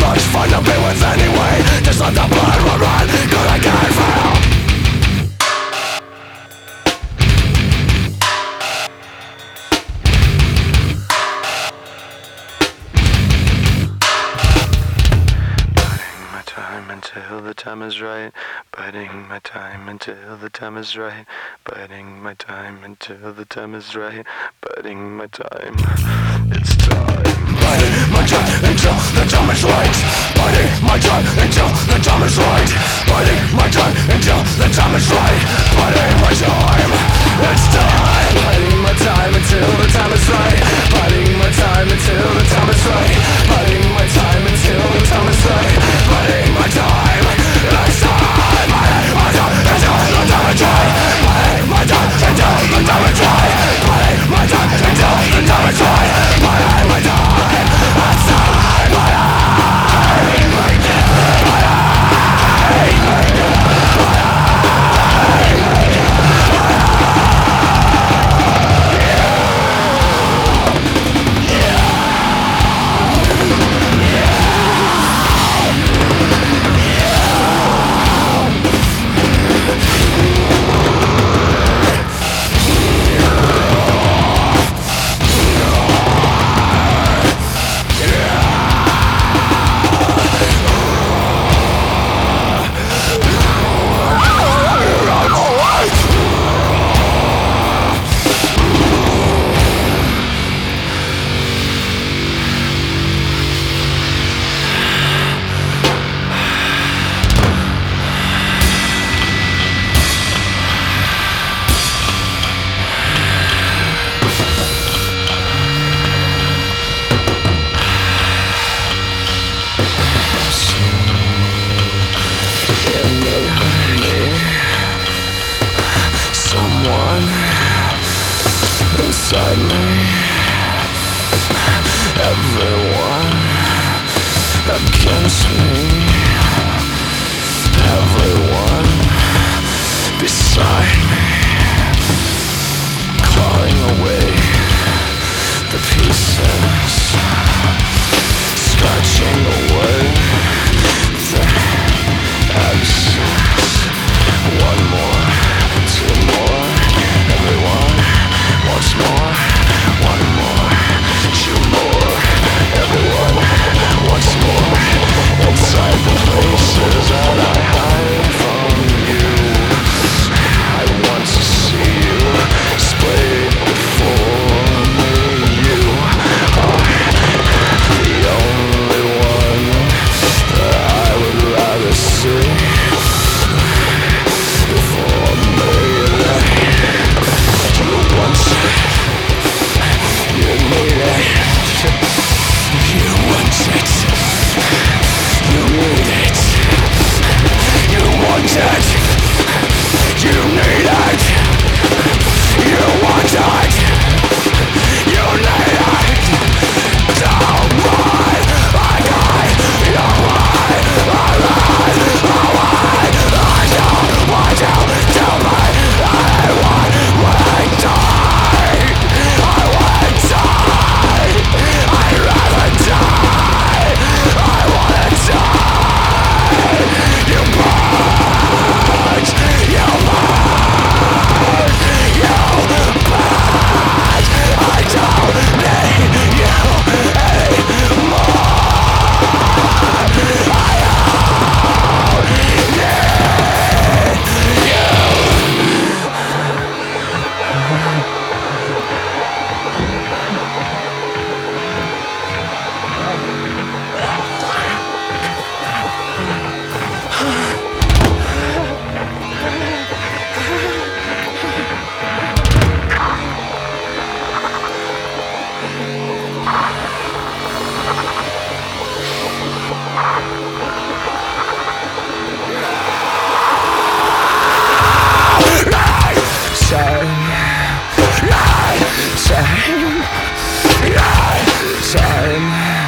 much fun to be with anyway. Just let the blood run, 'cause I can't feel. Until the time is right, biding my time until the time is right, biding my time until the time is right, biding my time. It's time. Biding my time until the time is right, biding my time until the time is right, biding my time until the time is right, biding my time. It's time. Biding my time until the time is right, biding my time until the time is right, biding my time until the time is right, biding my time. It's time. Biding my time until the time is right, biding my time until the time is right, biding my time until the time is right, biding my time. It's time. Biding my time. Inside me, everyone against me, everyone beside me, clawing away the pieces, scratching away the absence. One more, two more, everyone wants more. One more, two more, everyone wants more. Inside the places that I hide from you, I want to see you split before me. You are the only one that I would rather see before me. You want it, you need it, you want it, you need it, you want it, you need it, you want it, you need it. Don't run, I die, you run, I run, I don't want you to me. I want to die, I want to die, I'd rather die, I wanna die. You burn, you burn, you burn. I don't need you anymore. I don't need you.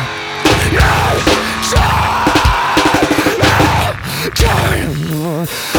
Time.